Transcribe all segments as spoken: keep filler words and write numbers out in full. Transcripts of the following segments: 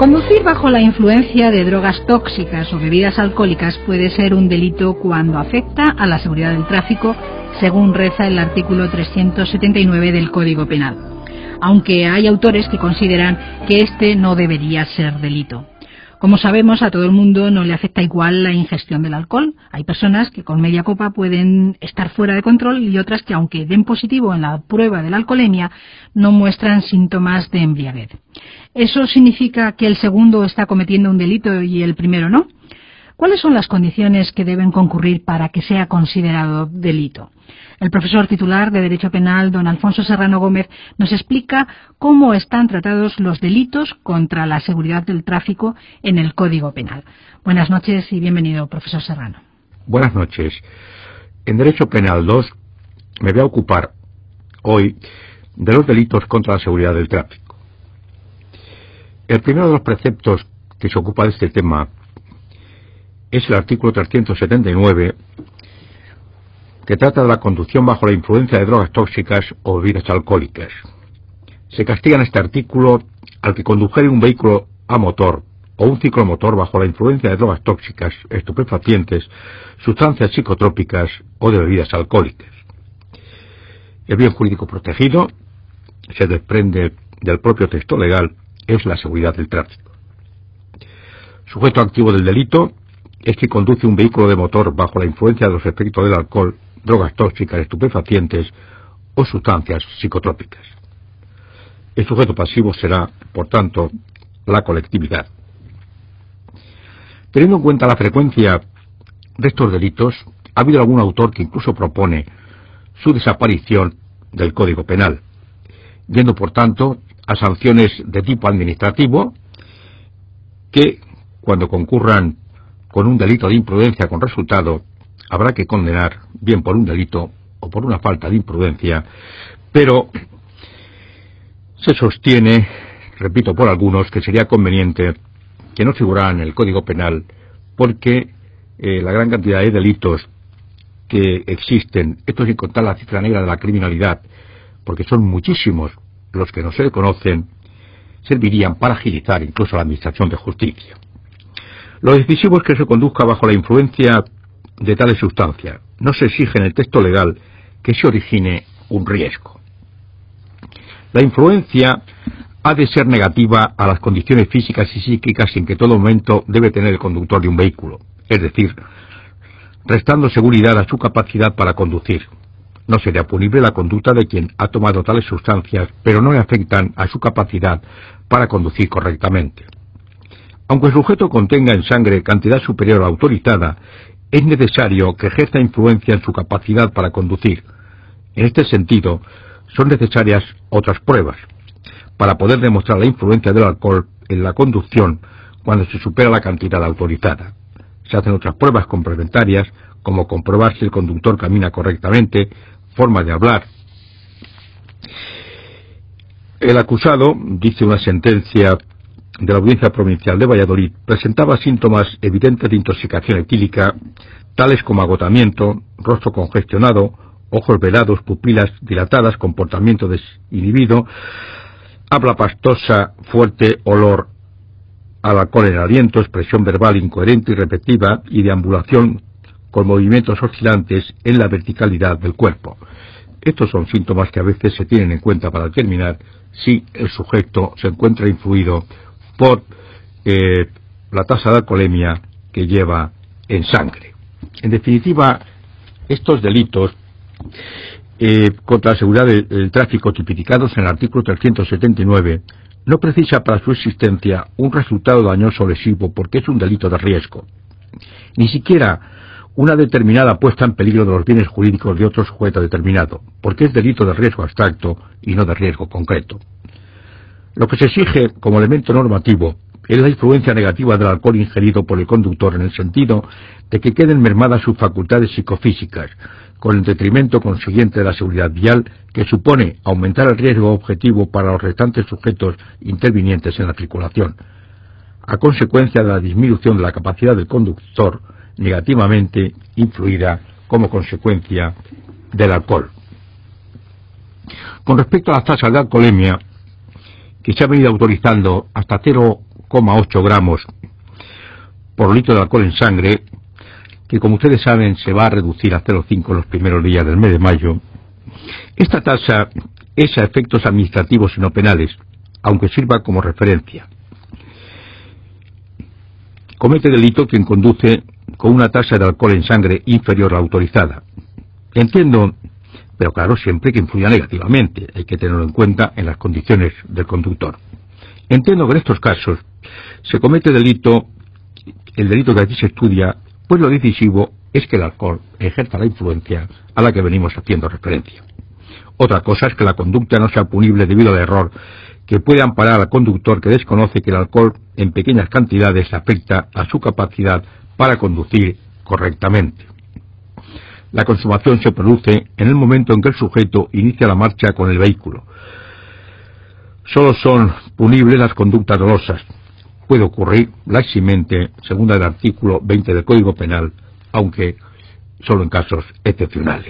Conducir bajo la influencia de drogas tóxicas o bebidas alcohólicas puede ser un delito cuando afecta a la seguridad del tráfico, según reza el artículo trescientos setenta y nueve del Código Penal, aunque hay autores que consideran que este no debería ser delito. Como sabemos, a todo el mundo no le afecta igual la ingestión del alcohol. Hay personas que con media copa pueden estar fuera de control y otras que, aunque den positivo en la prueba de la alcoholemia, no muestran síntomas de embriaguez. ¿Eso significa que el segundo está cometiendo un delito y el primero no? ¿Cuáles son las condiciones que deben concurrir para que sea considerado delito? El profesor titular de Derecho Penal, don Alfonso Serrano Gómez, nos explica cómo están tratados los delitos contra la seguridad del tráfico en el Código Penal. Buenas noches y bienvenido, profesor Serrano. Buenas noches. En Derecho Penal dos me voy a ocupar hoy de los delitos contra la seguridad del tráfico. El primero de los preceptos que se ocupa de este tema es el artículo trescientos setenta y nueve, que trata de la conducción bajo la influencia de drogas tóxicas o bebidas alcohólicas. Se castiga en este artículo al que condujere un vehículo a motor o un ciclomotor bajo la influencia de drogas tóxicas, estupefacientes, sustancias psicotrópicas o de bebidas alcohólicas. El bien jurídico protegido, se desprende del propio texto legal, es la seguridad del tráfico. Sujeto activo del delito es que conduce un vehículo de motor bajo la influencia de los efectos del alcohol, drogas tóxicas, estupefacientes o sustancias psicotrópicas. El sujeto pasivo será, por tanto, la colectividad. Teniendo en cuenta la frecuencia de estos delitos, ha habido algún autor que incluso propone su desaparición del Código Penal, yendo, por tanto, a sanciones de tipo administrativo que, cuando concurran con un delito de imprudencia con resultado, habrá que condenar bien por un delito o por una falta de imprudencia, pero se sostiene, repito, por algunos, que sería conveniente que no figuraran en el Código Penal porque eh, la gran cantidad de delitos que existen, esto sin contar la cifra negra de la criminalidad, porque son muchísimos los que no se le conocen, servirían para agilizar incluso la administración de justicia. Lo decisivo es que se conduzca bajo la influencia de tales sustancias. No se exige en el texto legal que se origine un riesgo. La influencia ha de ser negativa a las condiciones físicas y psíquicas en que todo momento debe tener el conductor de un vehículo, es decir, restando seguridad a su capacidad para conducir. No sería punible la conducta de quien ha tomado tales sustancias, pero no le afectan a su capacidad para conducir correctamente. Aunque el sujeto contenga en sangre cantidad superior a la autorizada, es necesario que ejerza influencia en su capacidad para conducir. En este sentido, son necesarias otras pruebas para poder demostrar la influencia del alcohol en la conducción cuando se supera la cantidad autorizada. Se hacen otras pruebas complementarias, como comprobar si el conductor camina correctamente, forma de hablar. El acusado, dice una sentencia de la Audiencia Provincial de Valladolid, presentaba síntomas evidentes de intoxicación etílica, tales como agotamiento, rostro congestionado, ojos velados, pupilas dilatadas, comportamiento desinhibido, habla pastosa, fuerte olor al alcohol en el aliento, expresión verbal incoherente y repetitiva y deambulación con movimientos oscilantes en la verticalidad del cuerpo. Estos son síntomas que a veces se tienen en cuenta para determinar si el sujeto se encuentra influido por eh, la tasa de alcoholemia que lleva en sangre. En definitiva, estos delitos eh, contra la seguridad del, del tráfico tipificados en el artículo trescientos setenta y nueve no precisa para su existencia un resultado dañoso o lesivo porque es un delito de riesgo. Ni siquiera una determinada puesta en peligro de los bienes jurídicos de otro sujeto determinado, porque es delito de riesgo abstracto y no de riesgo concreto. Lo que se exige como elemento normativo es la influencia negativa del alcohol ingerido por el conductor en el sentido de que queden mermadas sus facultades psicofísicas, con el detrimento consiguiente de la seguridad vial que supone aumentar el riesgo objetivo para los restantes sujetos intervinientes en la circulación, a consecuencia de la disminución de la capacidad del conductor negativamente influida como consecuencia del alcohol. Con respecto a las tasas de alcoholemia, que se ha venido autorizando hasta cero coma ocho gramos por litro de alcohol en sangre, que como ustedes saben se va a reducir a cero coma cinco en los primeros días del mes de mayo. Esta tasa es a efectos administrativos y no penales, aunque sirva como referencia. Comete delito quien conduce con una tasa de alcohol en sangre inferior a la autorizada. Entiendo, pero claro, siempre que influya negativamente, hay que tenerlo en cuenta en las condiciones del conductor. Entiendo que en estos casos se comete delito, el delito que aquí se estudia, pues lo decisivo es que el alcohol ejerza la influencia a la que venimos haciendo referencia. Otra cosa es que la conducta no sea punible debido al error que puede amparar al conductor que desconoce que el alcohol en pequeñas cantidades afecta a su capacidad para conducir correctamente. La consumación se produce en el momento en que el sujeto inicia la marcha con el vehículo. Solo son punibles las conductas dolosas. Puede ocurrir la eximente, según el artículo veinte del Código Penal, aunque solo en casos excepcionales.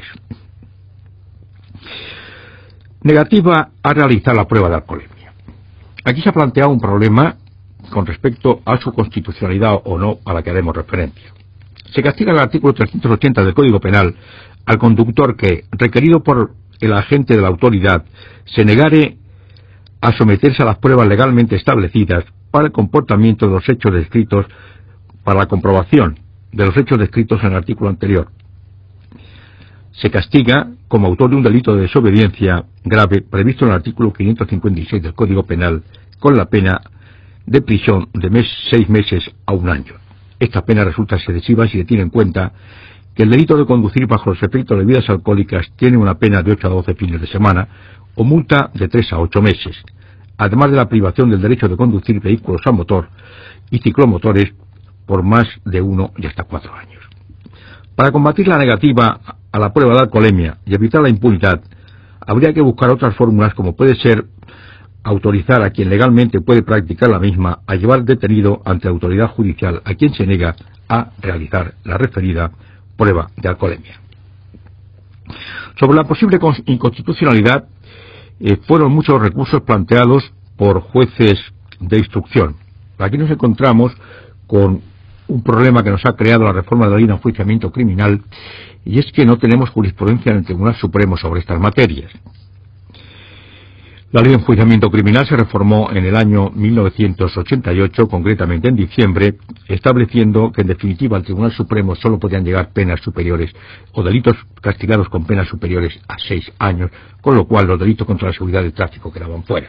Negativa a realizar la prueba de alcoholemia. Aquí se ha planteado un problema con respecto a su constitucionalidad o no, a la que haremos referencia. Se castiga en el artículo trescientos ochenta del Código Penal al conductor que, requerido por el agente de la autoridad, se negare a someterse a las pruebas legalmente establecidas para el comportamiento de los hechos descritos, para la comprobación de los hechos descritos en el artículo anterior. Se castiga como autor de un delito de desobediencia grave previsto en el artículo quinientos cincuenta y seis del Código Penal con la pena de prisión de mes, seis meses a un año. Esta pena resulta excesiva si se tiene en cuenta que el delito de conducir bajo los efectos de bebidas alcohólicas tiene una pena de ocho a doce fines de semana o multa de tres a ocho meses, además de la privación del derecho de conducir vehículos a motor y ciclomotores por más de uno y hasta cuatro años. Para combatir la negativa a la prueba de alcoholemia y evitar la impunidad, habría que buscar otras fórmulas como puede ser autorizar a quien legalmente puede practicar la misma a llevar detenido ante la autoridad judicial a quien se niega a realizar la referida prueba de alcoholemia. Sobre la posible inconstitucionalidad, eh, fueron muchos recursos planteados por jueces de instrucción. Aquí nos encontramos con un problema que nos ha creado la reforma de la ley de enjuiciamiento criminal, y es que no tenemos jurisprudencia en el Tribunal Supremo sobre estas materias. La ley de enjuiciamiento criminal se reformó en el año mil novecientos ochenta y ocho, concretamente en diciembre, estableciendo que en definitiva al Tribunal Supremo solo podían llegar penas superiores o delitos castigados con penas superiores a seis años, con lo cual los delitos contra la seguridad del tráfico quedaban fuera.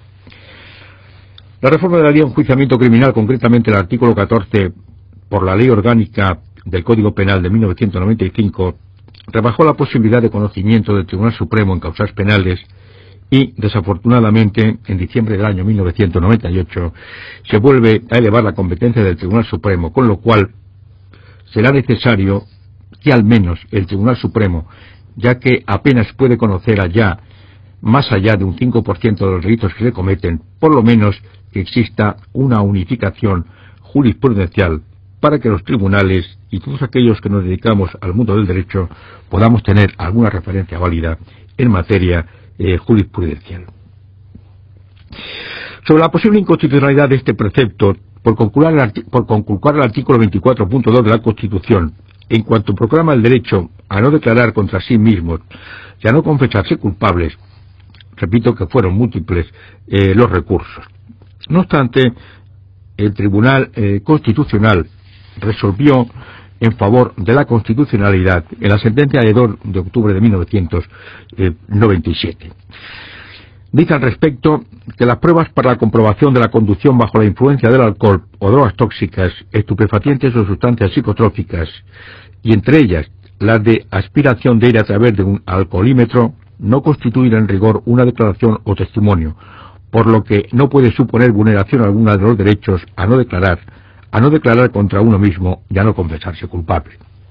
La reforma de la ley de enjuiciamiento criminal, concretamente el artículo catorce, por la Ley Orgánica del Código Penal de mil novecientos noventa y cinco, rebajó la posibilidad de conocimiento del Tribunal Supremo en causas penales y, desafortunadamente, en diciembre del año mil novecientos noventa y ocho, se vuelve a elevar la competencia del Tribunal Supremo, con lo cual será necesario que al menos el Tribunal Supremo, ya que apenas puede conocer allá más allá de un cinco por ciento de los delitos que se cometen, por lo menos que exista una unificación jurisprudencial para que los tribunales y todos aquellos que nos dedicamos al mundo del derecho podamos tener alguna referencia válida en materia eh, jurisprudencial. Sobre la posible inconstitucionalidad de este precepto, por conculcar el, por conculcar el artículo veinticuatro punto dos de la Constitución, en cuanto proclama el derecho a no declarar contra sí mismos y a no confesarse culpables, repito que fueron múltiples eh, los recursos. No obstante, el Tribunal eh, Constitucional resolvió en favor de la constitucionalidad en la sentencia de dos de octubre de mil novecientos noventa y siete. Dice al respecto que las pruebas para la comprobación de la conducción bajo la influencia del alcohol o drogas tóxicas, estupefacientes o sustancias psicotrópicas, y entre ellas las de aspiración de aire a través de un alcoholímetro, no constituyen en rigor una declaración o testimonio, por lo que no puede suponer vulneración alguna de los derechos a no declarar, a no declarar contra uno mismo y a no confesarse culpable.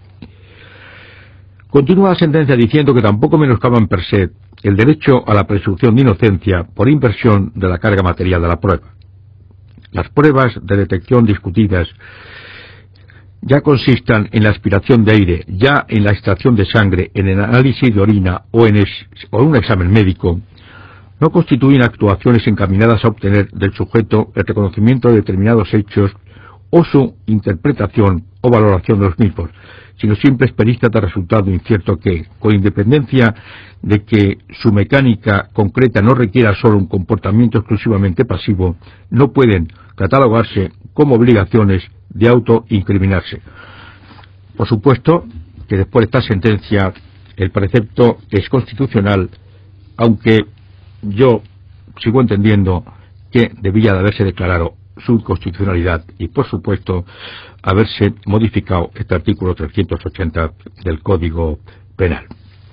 Continúa la sentencia diciendo que tampoco menoscaban per se el derecho a la presunción de inocencia por inversión de la carga material de la prueba. Las pruebas de detección discutidas, ya consistan en la aspiración de aire, ya en la extracción de sangre, en el análisis de orina o en, es, o en un examen médico, no constituyen actuaciones encaminadas a obtener del sujeto el reconocimiento de determinados hechos o su interpretación o valoración de los mismos, sino simples peristas de resultado incierto que, con independencia de que su mecánica concreta no requiera solo un comportamiento exclusivamente pasivo, no pueden catalogarse como obligaciones de autoincriminarse. Por supuesto que después de esta sentencia el precepto es constitucional, aunque yo sigo entendiendo que debía de haberse declarado su inconstitucionalidad y, por supuesto, haberse modificado este artículo trescientos ochenta del Código Penal.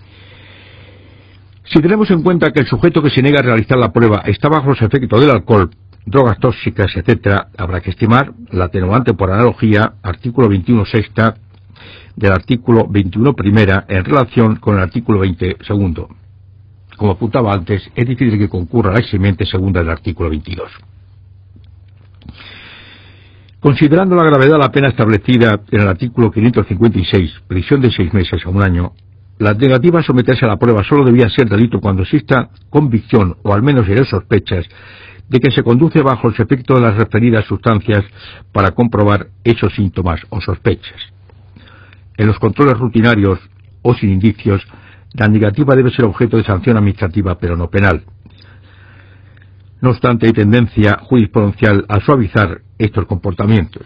Si tenemos en cuenta que el sujeto que se niega a realizar la prueba está bajo los efectos del alcohol, drogas tóxicas, etcétera, habrá que estimar la atenuante por analogía, artículo veintiuno sexta del artículo veintiuno primera en relación con el artículo veinte segundo. Como apuntaba antes, es difícil que concurra la eximente segunda del artículo veintidós. Considerando la gravedad de la pena establecida en el artículo quinientos cincuenta y seis, prisión de seis meses a un año, la negativa a someterse a la prueba solo debía ser delito cuando exista convicción o al menos serias sospechas de que se conduce bajo los efectos de las referidas sustancias para comprobar esos síntomas o sospechas. En los controles rutinarios o sin indicios, la negativa debe ser objeto de sanción administrativa, pero no penal. No obstante, hay tendencia jurisprudencial a suavizar estos comportamientos.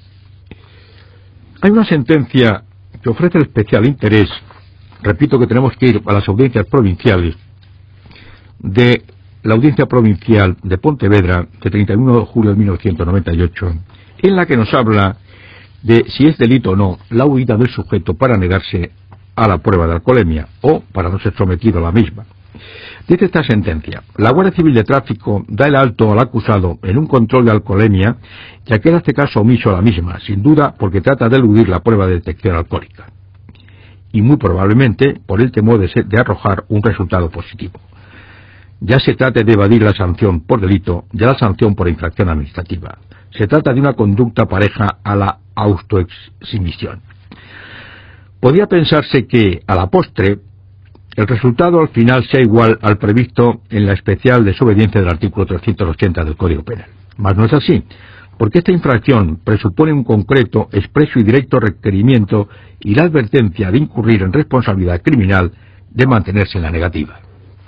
Hay una sentencia que ofrece especial interés, repito que tenemos que ir a las audiencias provinciales, de la Audiencia Provincial de Pontevedra, de treinta y uno de julio de mil novecientos noventa y ocho, en la que nos habla de si es delito o no la huida del sujeto para negarse a la prueba de alcoholemia o para no ser sometido a la misma. Dice esta sentencia: la Guardia Civil de Tráfico da el alto al acusado en un control de alcoholemia, ya que él hace caso omiso a la misma, sin duda porque trata de eludir la prueba de detección alcohólica, y muy probablemente por el temor de, ser, de arrojar un resultado positivo. Ya se trate de evadir la sanción por delito, ya la sanción por infracción administrativa. Se trata de una conducta pareja a la autoexhibición. Podría pensarse que, a la postre, el resultado al final sea igual al previsto en la especial desobediencia del artículo trescientos ochenta del Código Penal. Mas no es así, porque esta infracción presupone un concreto, expreso y directo requerimiento y la advertencia de incurrir en responsabilidad criminal de mantenerse en la negativa.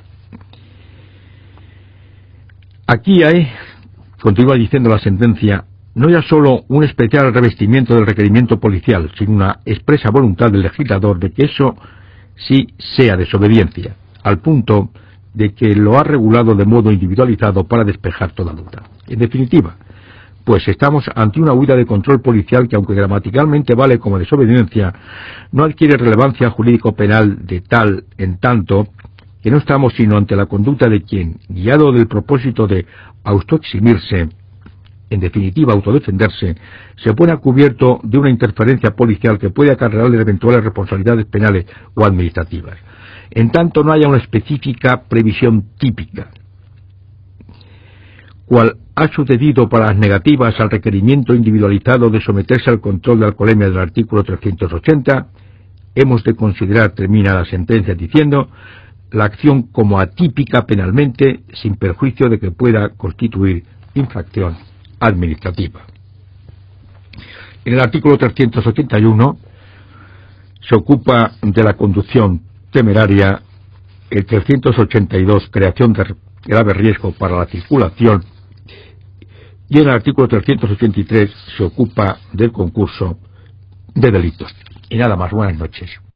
Aquí hay, continúa diciendo la sentencia, no ya solo un especial revestimiento del requerimiento policial, sino una expresa voluntad del legislador de que eso sí sea desobediencia, al punto de que lo ha regulado de modo individualizado para despejar toda duda. En definitiva, pues estamos ante una huida de control policial que, aunque gramaticalmente vale como desobediencia, no adquiere relevancia jurídico-penal de tal en tanto que no estamos sino ante la conducta de quien, guiado del propósito de autoeximirse, en definitiva autodefenderse, se pone a cubierto de una interferencia policial que puede acarrearle eventuales responsabilidades penales o administrativas, en tanto no haya una específica previsión típica. Cual ha sucedido para las negativas al requerimiento individualizado de someterse al control de alcoholemia del artículo trescientos ochenta, hemos de considerar, termina la sentencia diciendo, la acción como atípica penalmente, sin perjuicio de que pueda constituir infracción administrativa. En el artículo trescientos ochenta y uno se ocupa de la conducción temeraria, el trescientos ochenta y dos, creación de grave riesgo para la circulación, y en el artículo trescientos ochenta y tres se ocupa del concurso de delitos. Y nada más, buenas noches.